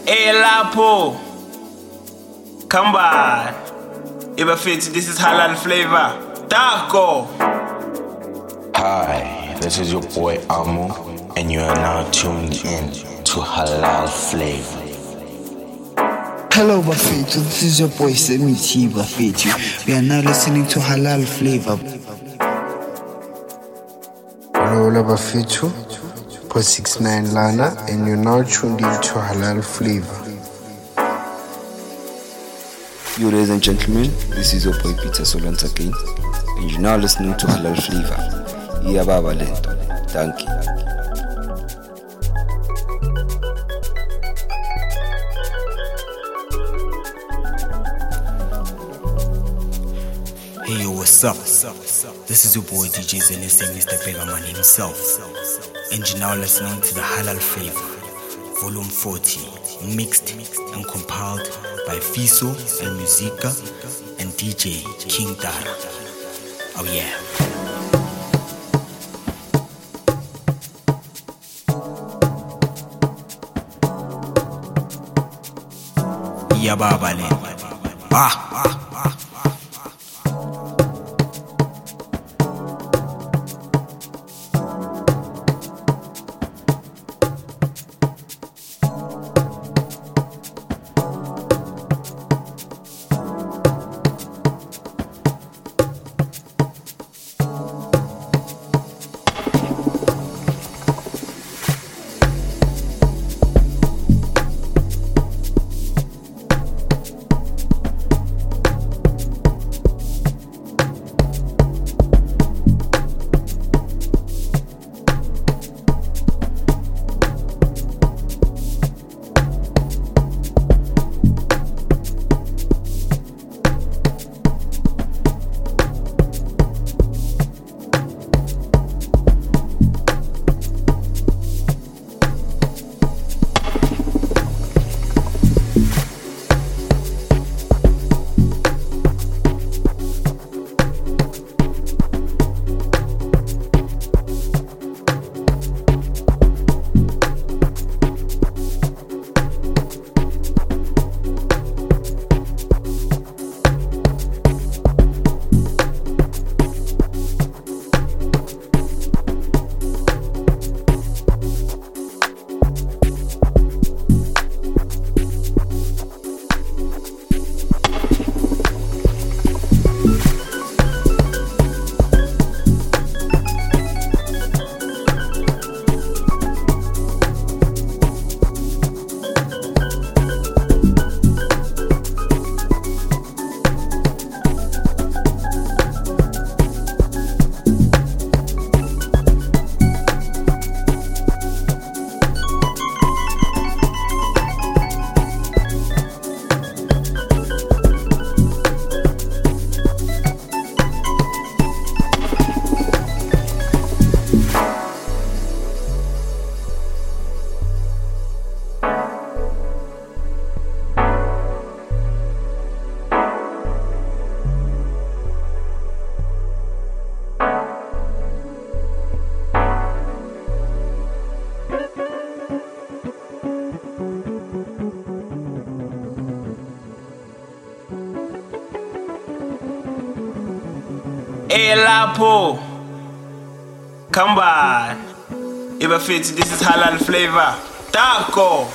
Hey Lapo, come by. Iba fit, this is halal flavor. Taco. Hi, this is your boy Amo, and you are now tuned in to Halal Flavor. Hello Bafetu, this is your boy Semi T Bafetu. We are now listening to Halal Flavor. Hello Bafetu, for 6ix9ine Lana, and you're now tuned into Halal Flavor. Yo, ladies and gentlemen, this is your boy Peter Solonz again, and you're now listening to Halal Flavor. Yeah, Baba Lento. Thank you. Hey yo, what's up? This is your boy DJ Zenese, Mr. Begaman himself. And you're now listening to the Halal Flavor, Volume 40, mixed and compiled by Fiso and Musica and DJ King Dara. Oh yeah. Ya Baba le. Hey Lapo, come by. Iba fit, this is halal flavor. Taco.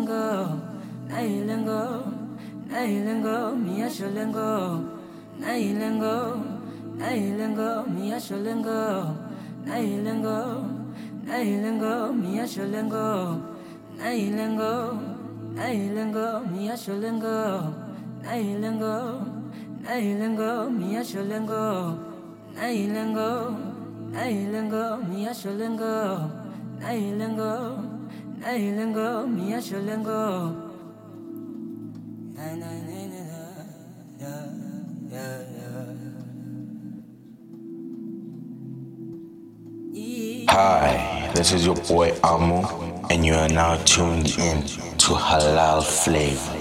lengo, nailengo, nailengo, miyasho lengo, nailengo, nailengo, miyasho lengo, nailengo, nailengo, miyasho lengo, nailengo, nailengo, miyasho lengo, nailengo, nailengo, miyasho lengo, nailengo, nailengo, miyasho lengo, nailengo, nailengo, miyasho lengo. Hi, this is your boy Amo, and you are now tuned in to Halal Flavor.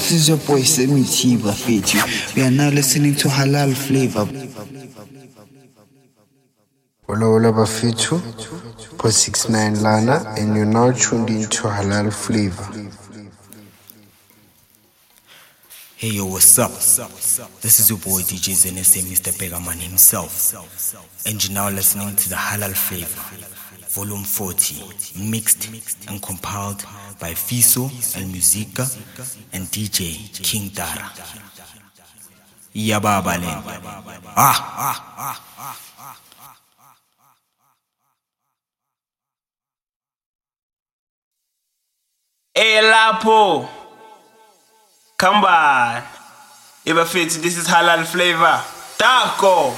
this is your boy Sammy T Bafethu. We are now listening to Halal Flavor. Hola Bafethu, for 69 Lana, and you're now tuned into Halal Flavor. Hey yo, what's up? This is your boy DJ ZNSM, Mr. Pegaman himself. And you're now listening to the Halal Flavor, Volume 40, mixed and compiled by Fiso and Musica and DJ King Dara. Yababalen. Hey Lapo, come by. Ibafethu, this is Halal Flavor. Taco.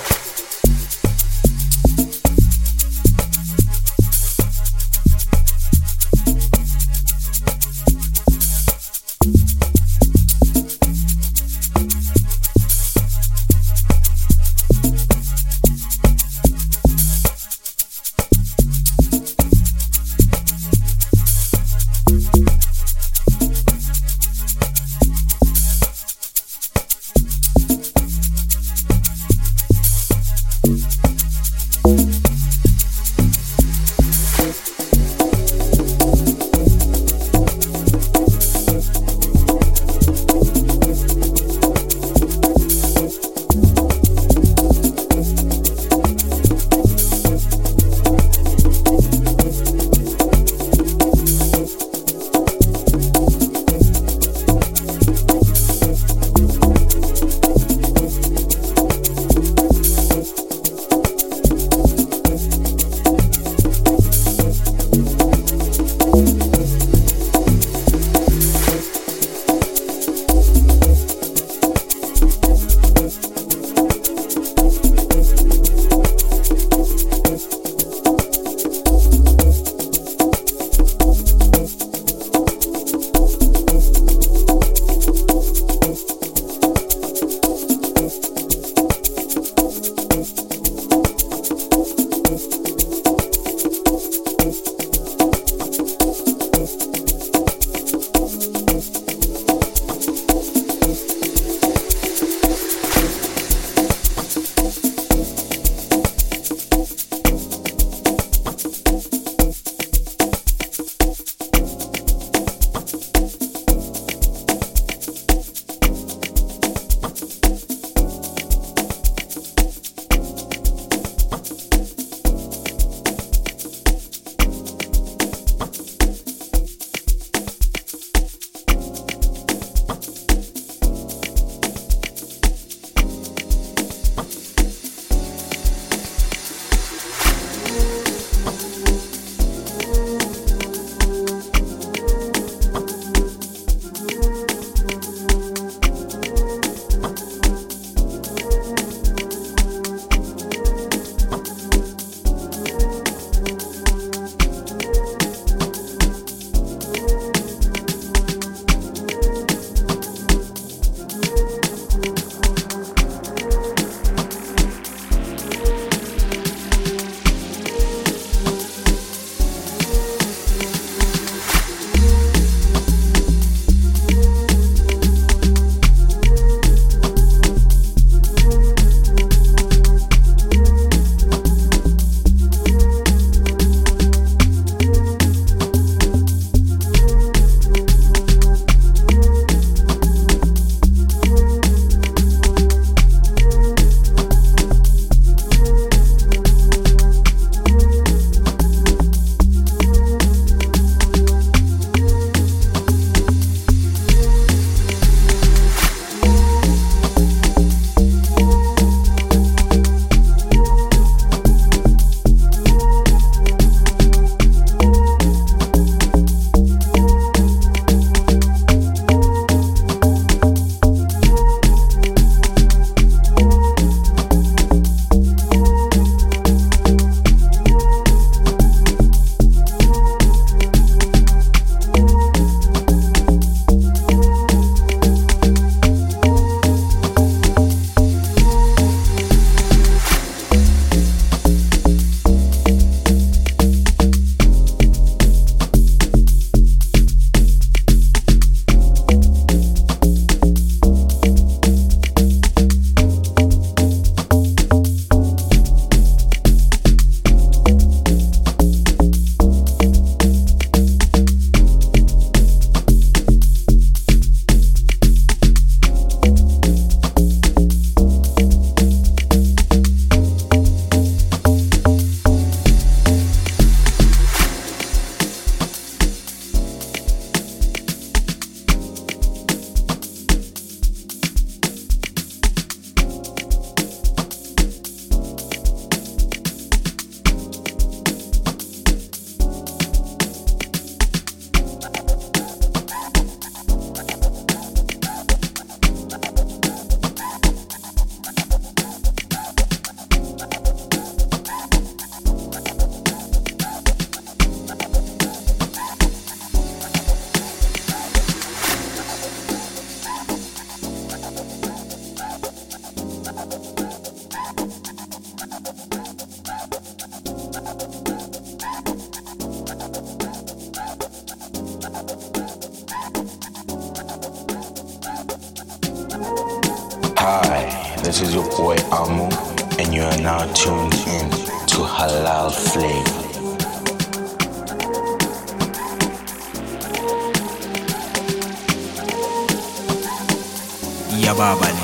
This is your boy Amu, and you are now tuned in to Halal Flavor. Ya baba ne.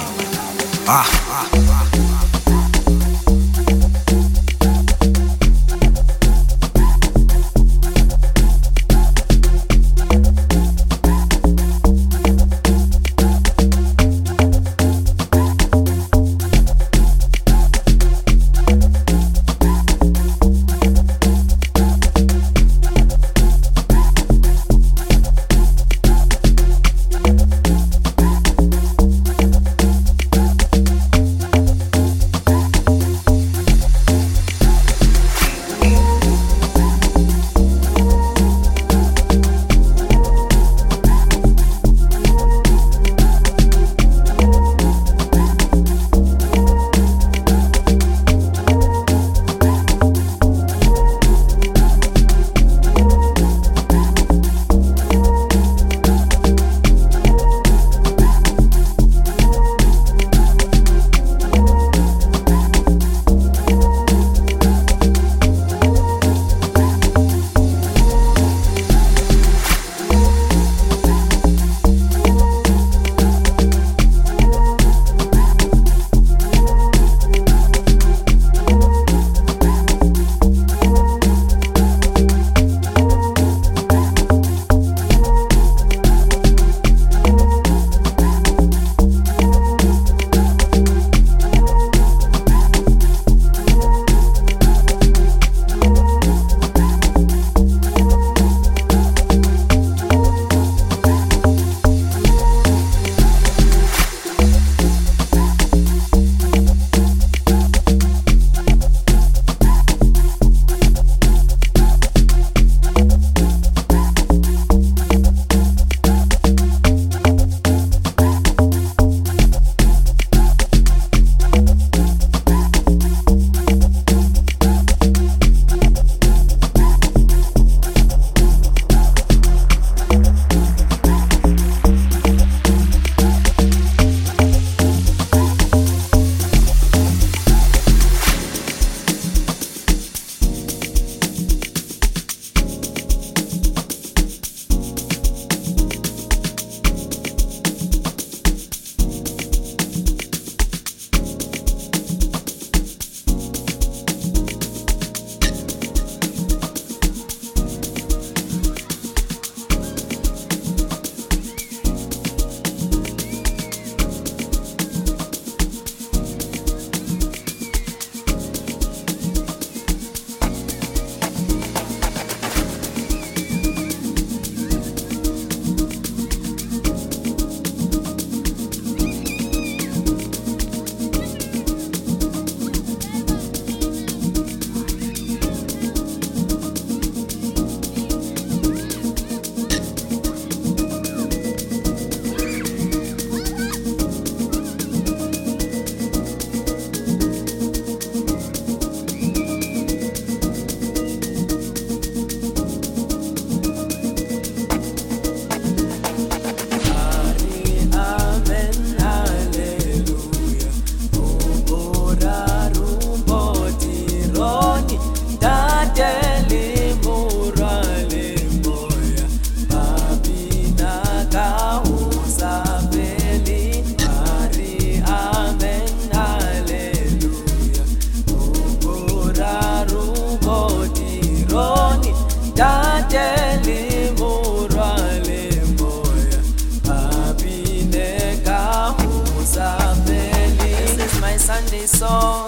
song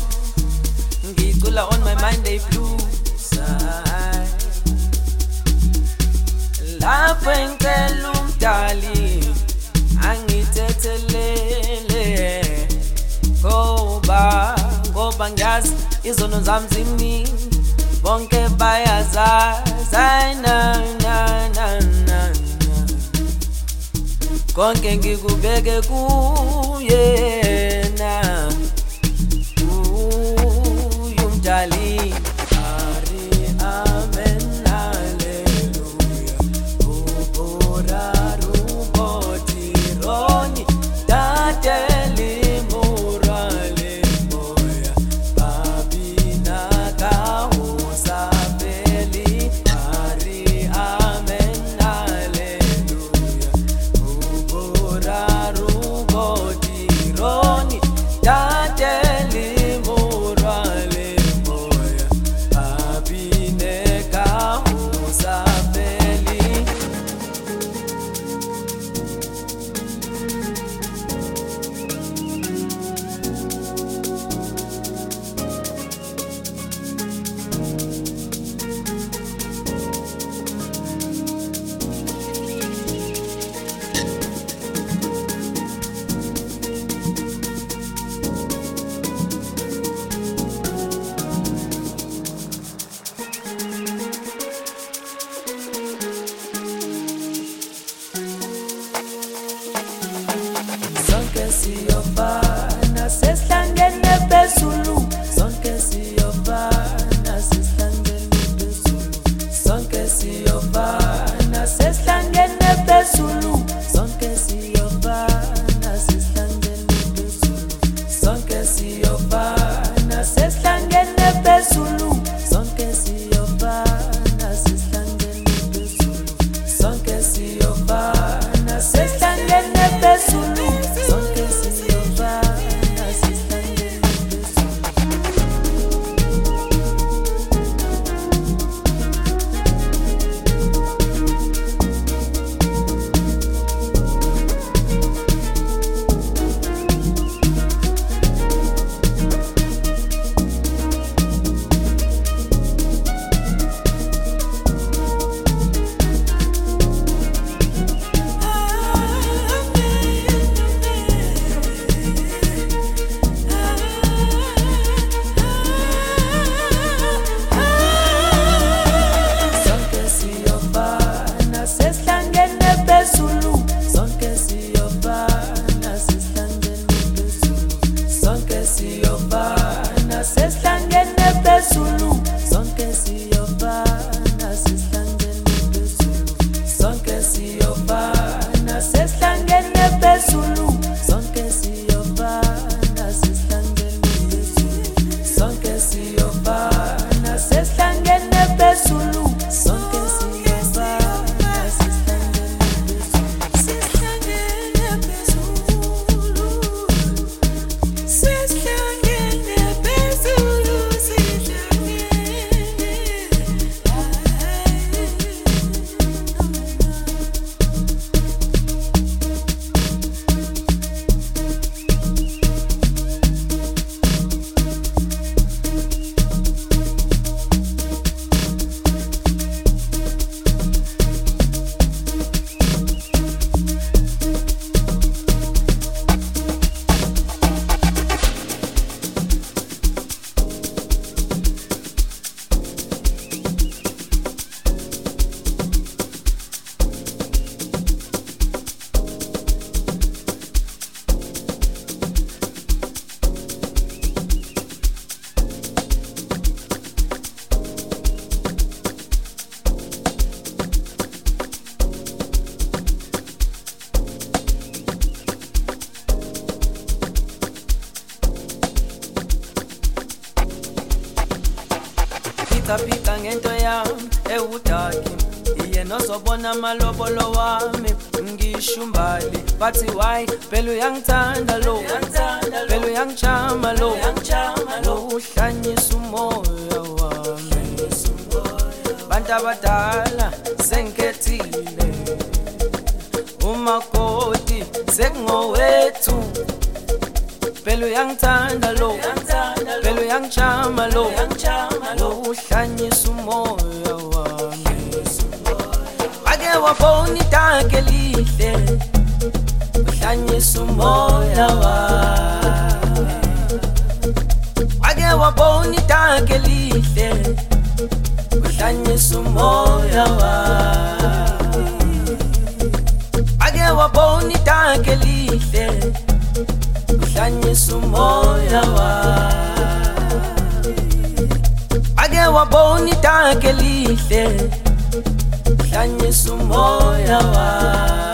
ngicula on my Monday blues lapho ngicela umdali angithethelele ngoba ngiyazi izono zami ziningi bonke bayazazi na konke ngikubeke kuyena uyumdali ari amen haleluya uboraru botironi tateli mur Pika ngento yami ewudaki iye nozobona amalobolo wami ngishumbali bathi why phela uyangithanda lo phela uyangichama lo uhlanyisa umoya wami bantu abadala sengikethile umakoti sekungowethu phela uyangithanda lo phela uyangichama lo uhlanyisa umoya wami ake wabona itanke lihle uhlanyisa umoya wami ake wabona itanke lihle uhlanyisa umoya wami ake wabona itanke lihle uhlanyisa umoya wami ake wabona itanke lihle uhlanyisa umoya wami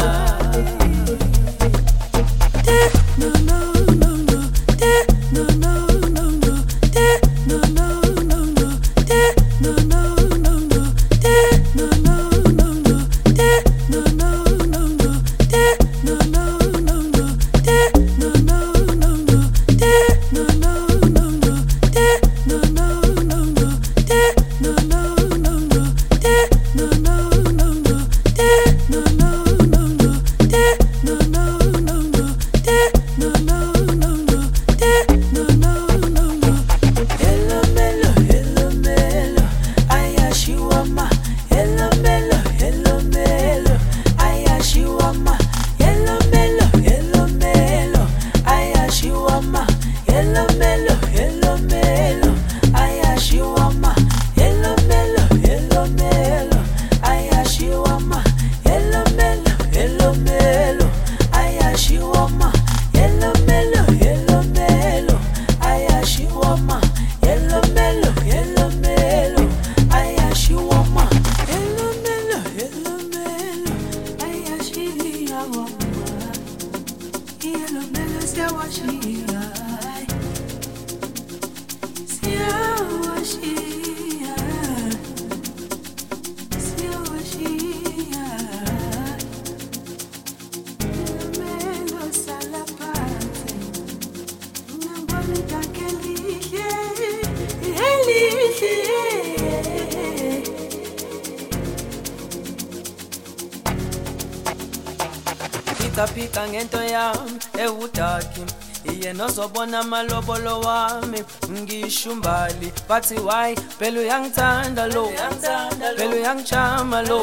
Pika ngento yami ewudaki iye nozobona amalobolo wami ngishumbali bathi why phela uyangithanda lo phela uyangichama lo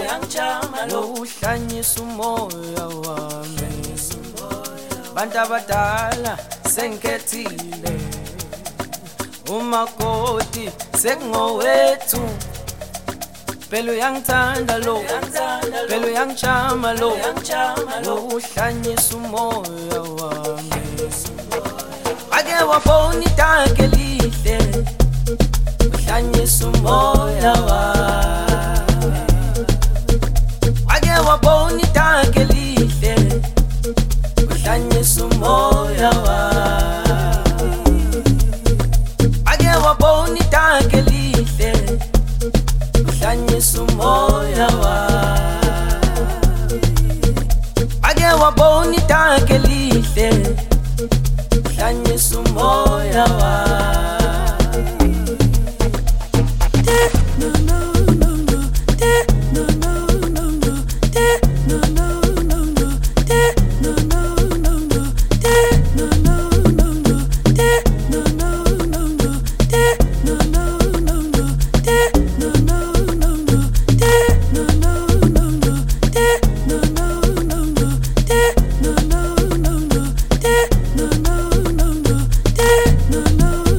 uhlanyisa umoya wami bantu abadala sengikethile umakoti sekungowethu phela uyangithanda lo phela uyangichama lo uhlanyisa umoya wami ake wabona itanke lihle uhlanyisa umoya wami ake wabona itanke lihle uhlanyisa umoya wami ake wabona itanke lihle uhlanyisa umoya wami ake wabona itanke lihle uhlanyisa umoya wami no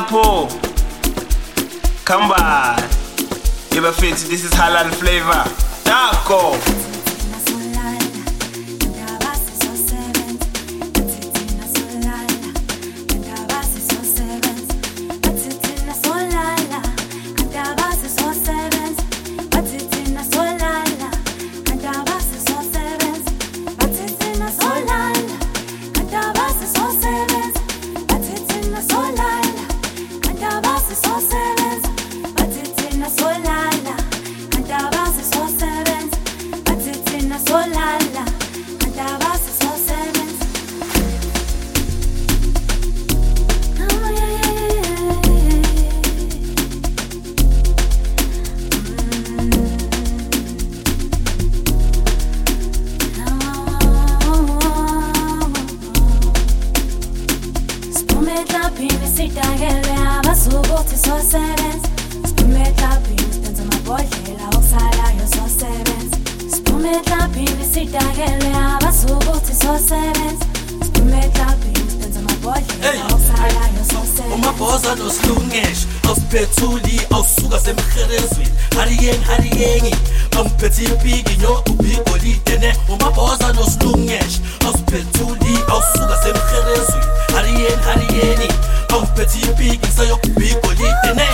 Tapo, Kamba, Ibafit, this is Halal Flavor. Taco. Umabhoza nosilungesh awusiphethuli awusuka semherezweni hariyengi awuphethe ipiki nyo ubigolide ne umabhoza nosilungesh awusiphethuli awusuka semherezweni hariyeni awuphethe ipiki sayokubigolide ne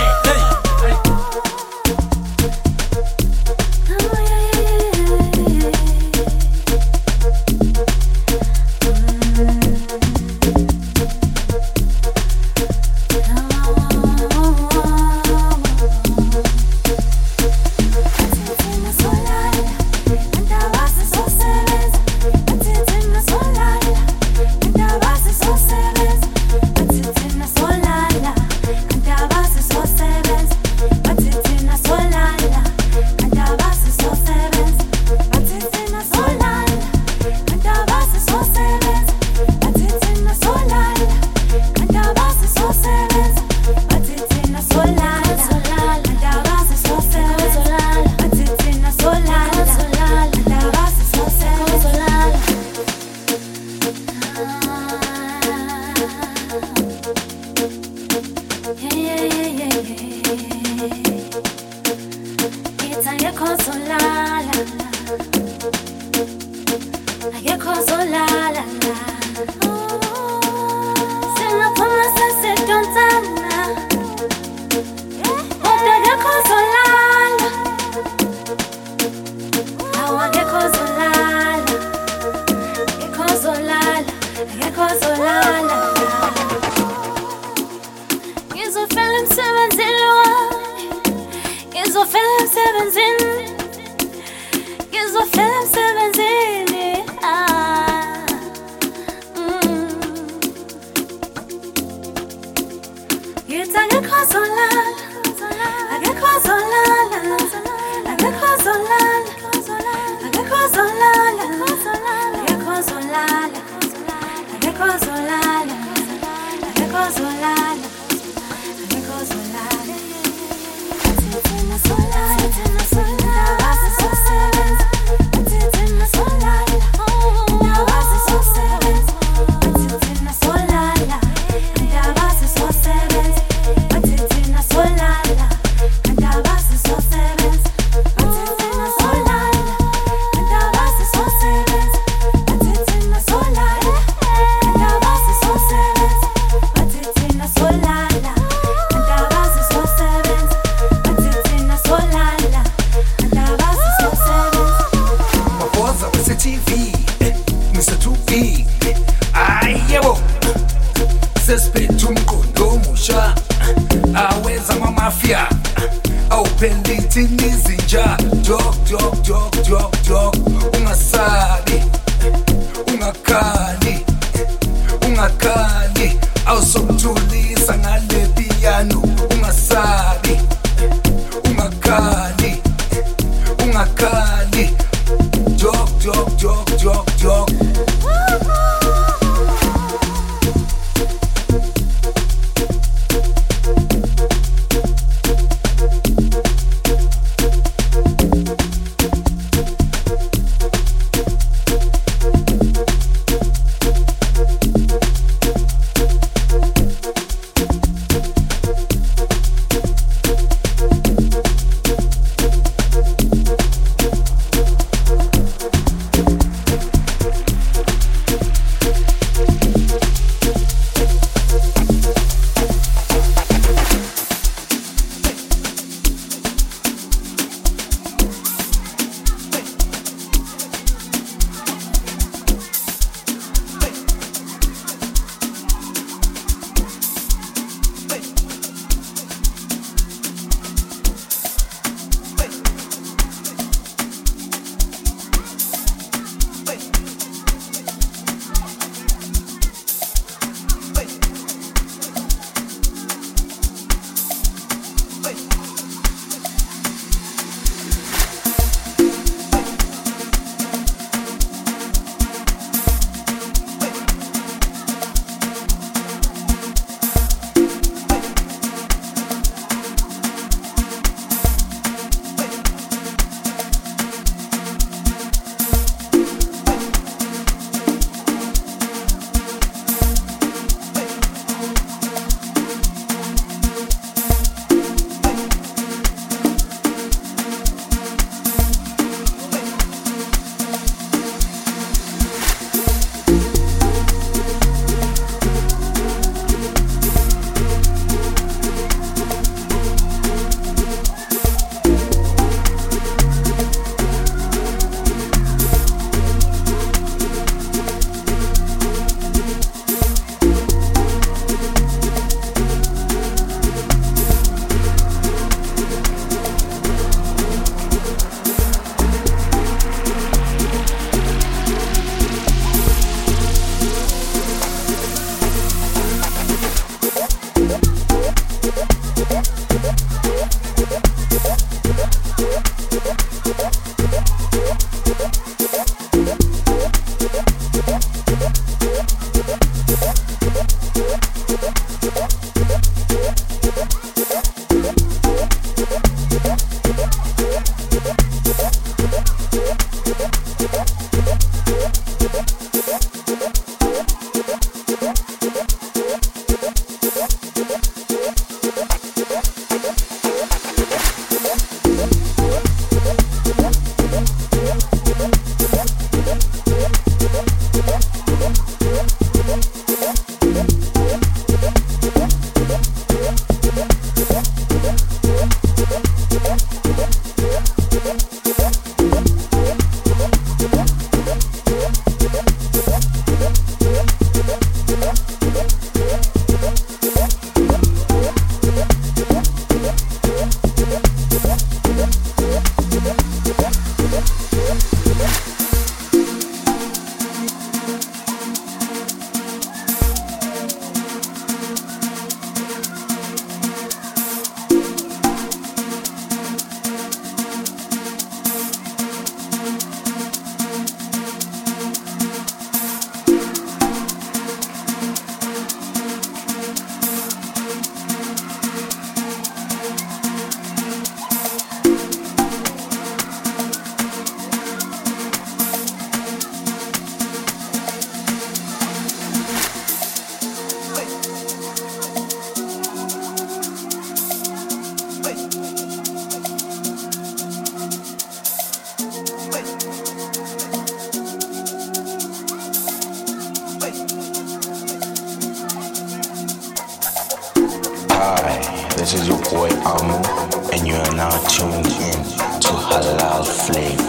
This is your boy Amu, and you are now tuned in to Halal Flavor.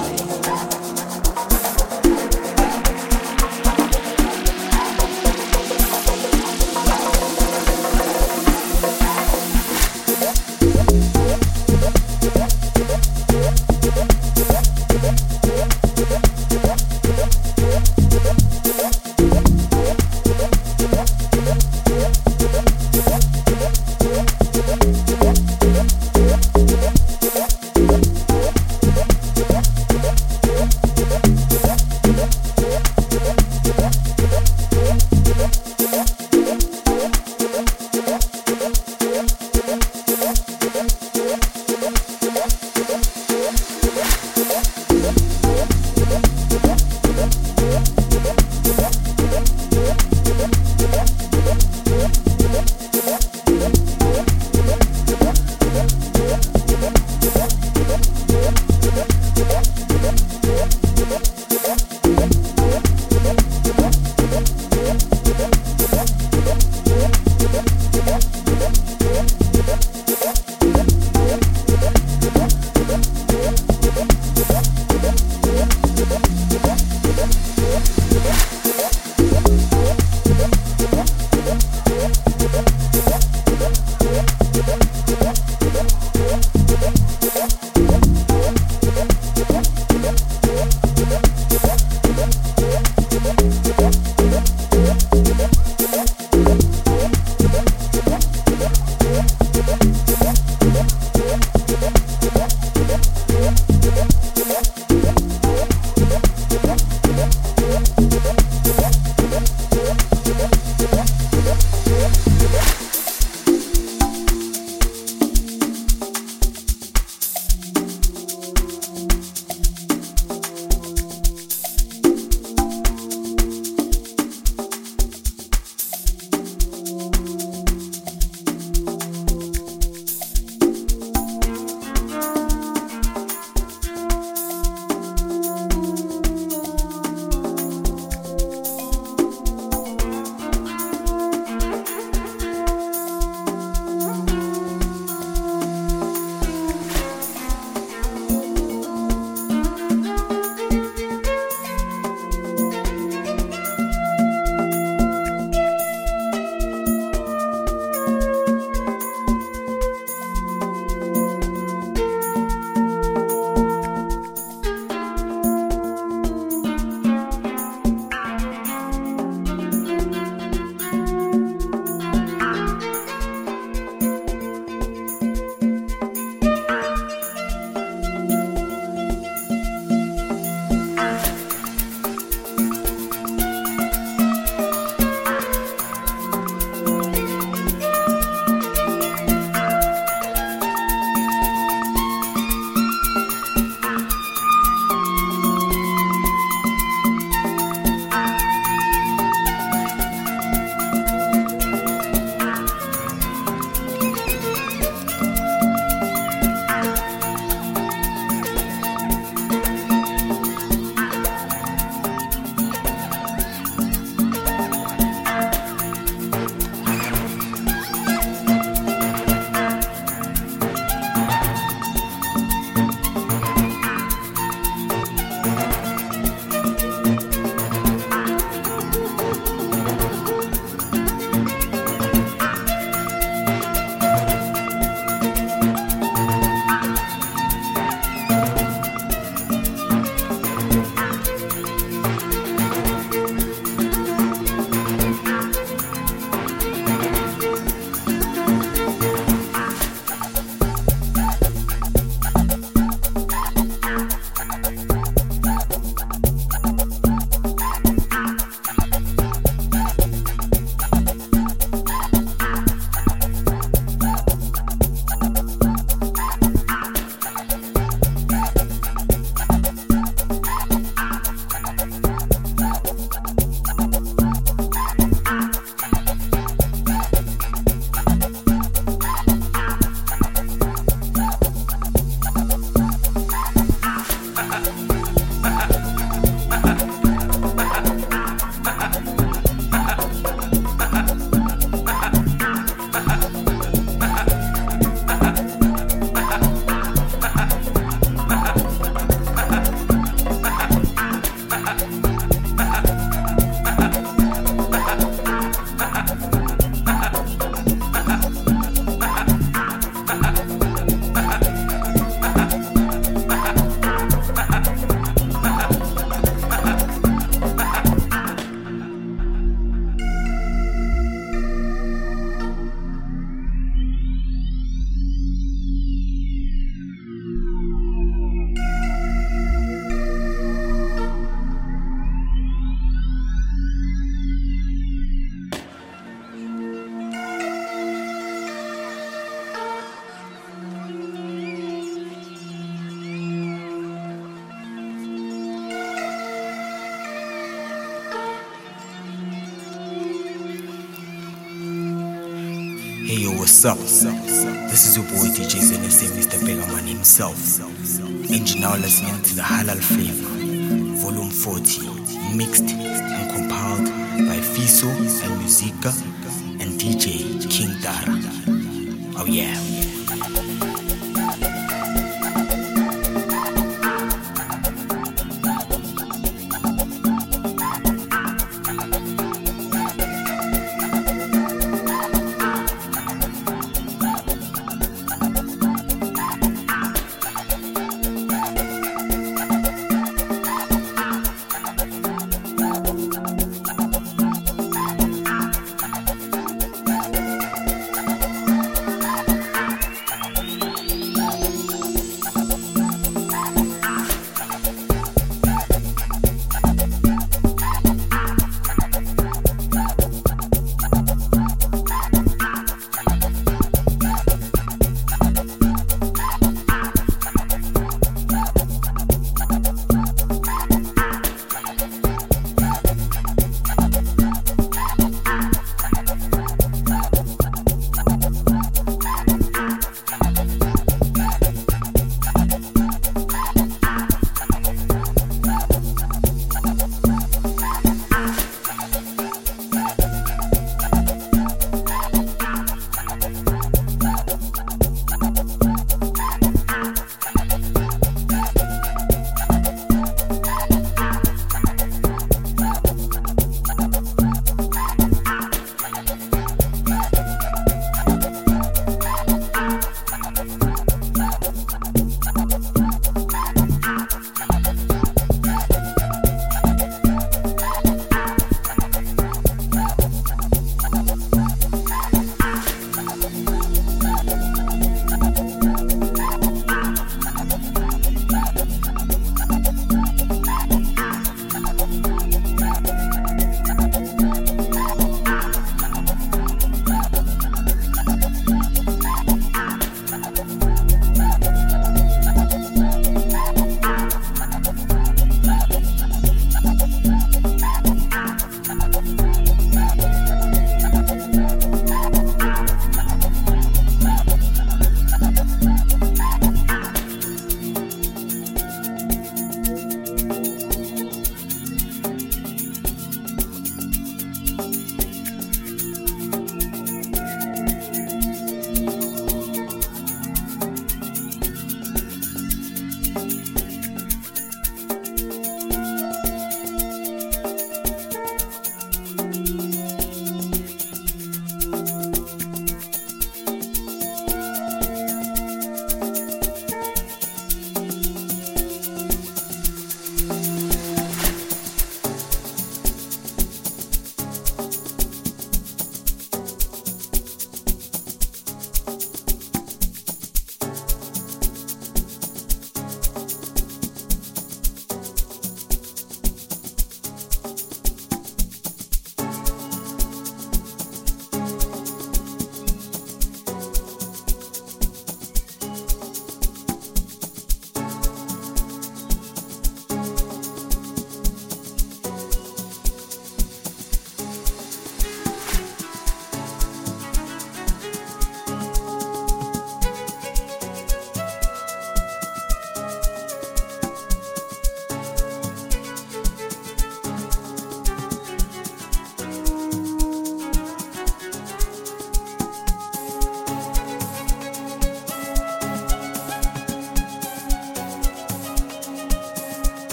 what's up? This is your boy DJ Zenese, Mr. Begaman himself. And you're now listening to the Halal Flavor, Volume 40, mixed and compiled by Fiso and Musica and DJ King Dara. Oh yeah.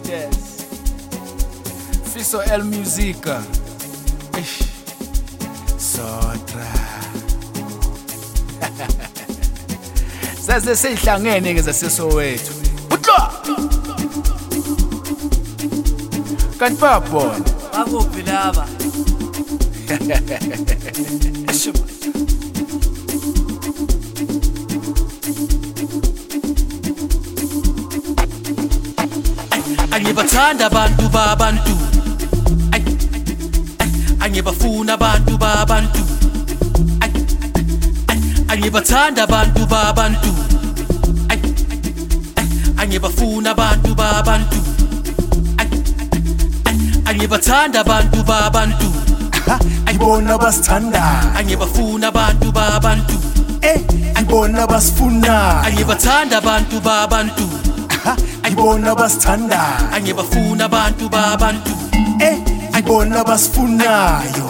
Gangsters Fiso El Musica Sotra Zaze seyihlangene ke zaseSoweto Utlo Kanti babona akuphi laba Angibathanda abantu babantu Angibafuna abantu babantu Angibathanda abantu babantu Angibafuna abantu babantu Angibathanda abantu babantu Ayibona basithanda Angibafuna abantu babantu Ayibona basifuna Angibathanda abantu babantu Ayibona basithanda Angibafuna abantu babantu Ayibona basifunayo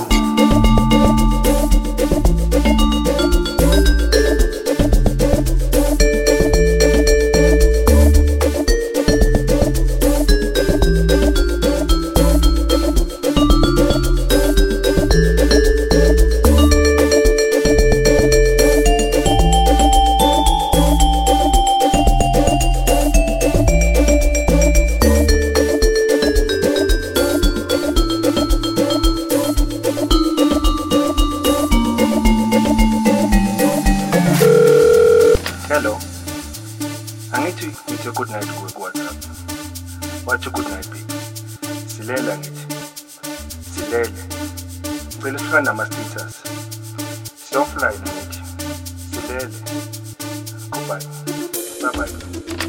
Hello. I need to meet your good night work WhatsApp. What's your good night, baby? Silela ngithi. Silele. Phela sifana nama-status. Offline ngithi. Silele. Goodbye. Bye-bye.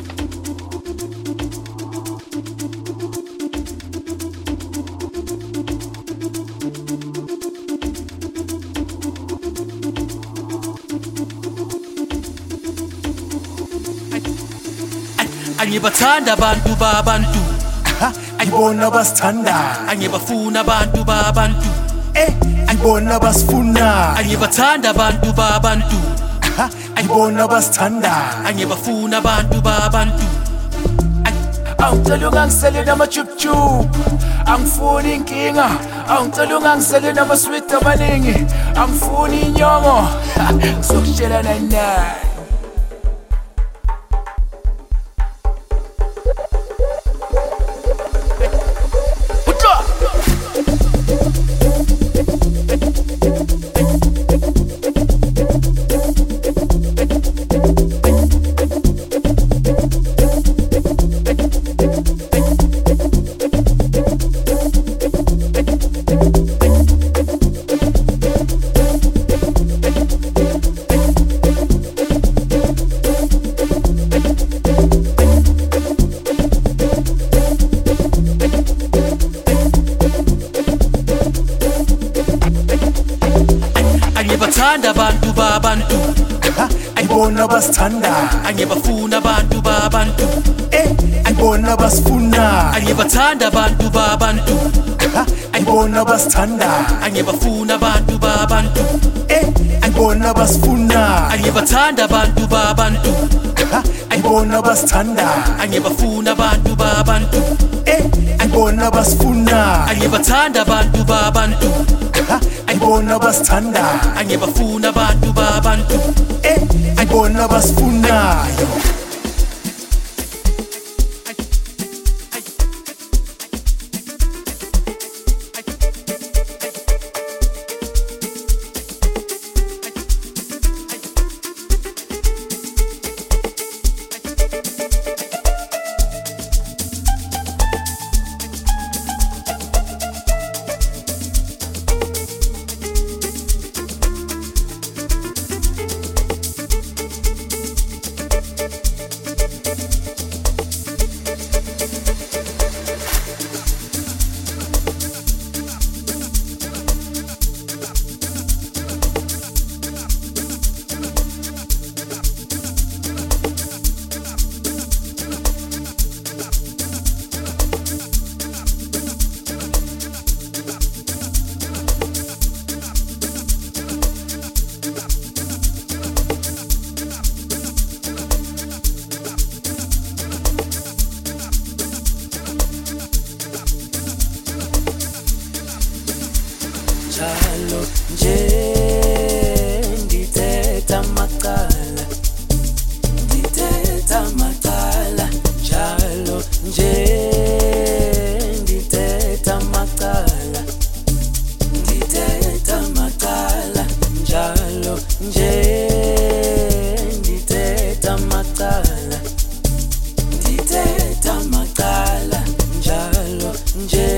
Angibathanda abantu babantu Ayibona basithanda Angibafuna abantu babantu Ayibona basifuna Angibathanda abantu babantu Ayibona basithanda Angibafuna abantu babantu Angicela ungangisele nama-chup-chup Angifuni inkinga Angicela ungangisele nama-sweet amaningi Angifuni inyongo Ngizokutshela 99 Angibathanda abantu babantu Ayibona basithanda Angibafuna abantu babantu Ayibona basifuna Angibathanda abantu babantu Ayibona basithanda Angibafuna abantu babantu Ayibona basifuna Angibathanda abantu babantu Ayibona basithanda Angibafuna abantu babantu Ayibona basifuna Angibathanda abantu babantu Ayibona basithanda Angibafuna abantu babantu Ayibona basifunayo njalo nje ndithetha macala ndithetha macala njalo nje ndithetha macala ndithetha macala njalo nje ndithetha macala ndithetha macala njalo nje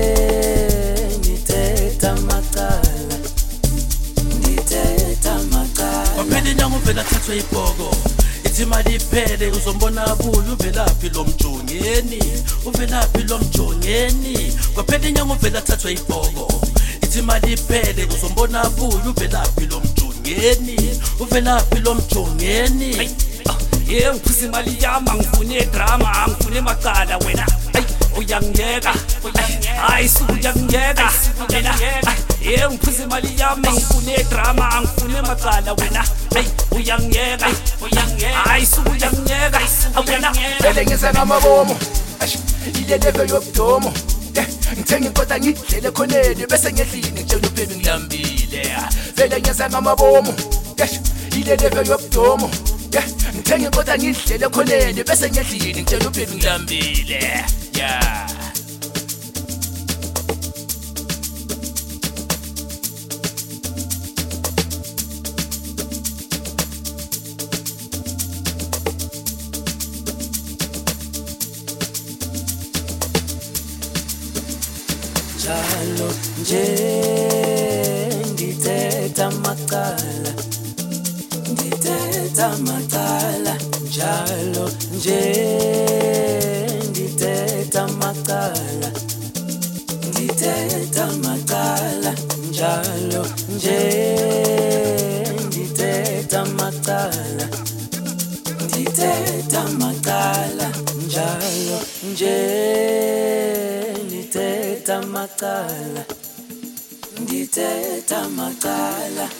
ndithetha macala ndithetha macala waphela inyanga uvela thathwe ibhoko ithi imali iphele uzombona buyo uvelaphi lo mjongeni uvelaphi lo mjongeni kwaphela inyanga uvela thathwe ibhoko ithi imali iphele uzombona buyo uvelaphi lo mjongeni uvelaphi lo mjongeni ye ngiphuza imali yami angifune drama angifune macala wena uyangiyeka hayi sukuyangiyeka wena ye ngiphuza imali yami angifune drama angifune macala wena uyangiyeka hayi sukuyangiyeka wena vele ngenza ngamabomo ile level yobudomo ngithenga inkoda ngidlele khoneni bese ngedlini ngitshela uphebe ngilambile vele ngenza ngamabomo ile level yobudomo ngithenga inkoda ngidlele khoneni bese ngedlini ngitshela uphebe ngilambile yeah njalo nje ndithetha macala ndithetha macala njalo nje ndithetha macala ndithetha macala njalo nje ndithetha macala ndithetha macala njalo nje ndithetha macala ndithetha macala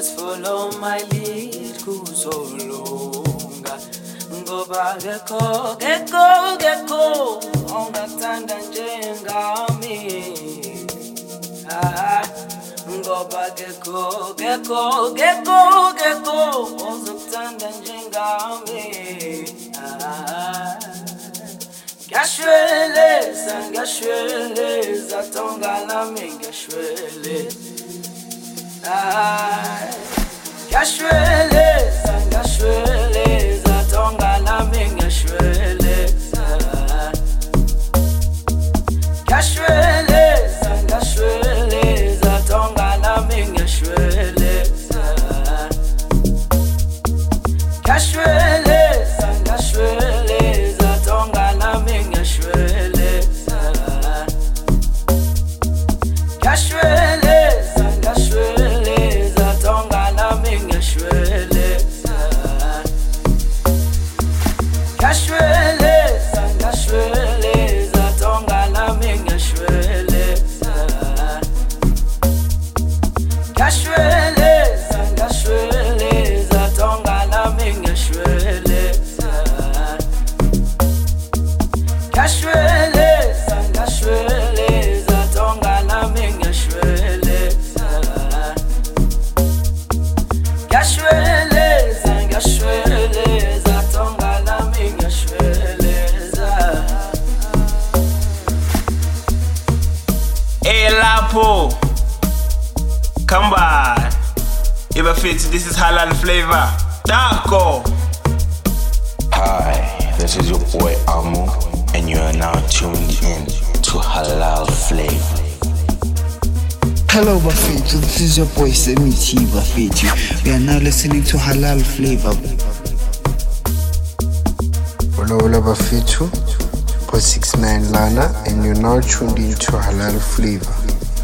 just follow my lead kuzolunga ngoba gekho ongathanda njengami ngoba gekho ozokuthanda njengami ngiyashweleza tonga lami ngiyashweleza tonga lami ngiyashweleza tonga lami ngiyashweleza tonga lami ngiyashweleza tonga lami ngiyashweleza tonga lami ngiyashweleza tonga lami ngiyashweleza tonga lami ngiyashweleza tonga lami ngiyashweleza Elapo Kamba Iba Fit, this is Halal Flavor. Taco. Hi, this is your boy Amo, and you are now tuned in to Halal Flavor. Hello Bafetu, this is your boy Semi T Bafetu. We are now listening to Halal Flavor. Hola Bafetu, for 6ix9ine Lana, and you're now tuned into Halal Flavor.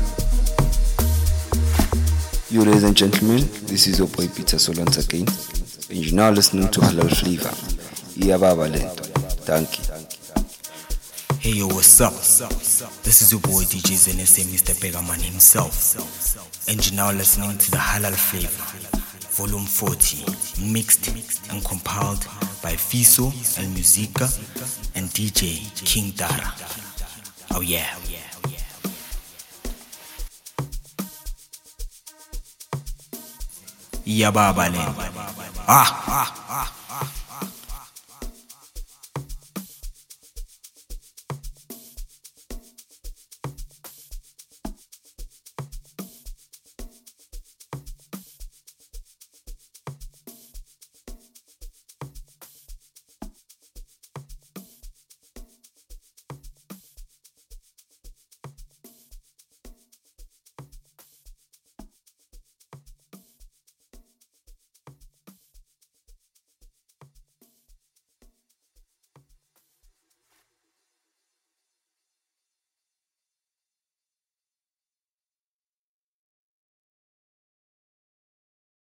You ladies and gentlemen, this is your boy Peter Solon's again, and you're now listening to Halal Flavor. Iyababa lento. Thank you. Hey yo, what's up? This is your boy DJ ZNSA, Mr. Pegaman himself, and you're now listening to the Halal Flavor, Volume 40, mixed and compiled by Fiso and Musica and DJ King Dara. Oh yeah. Yababa.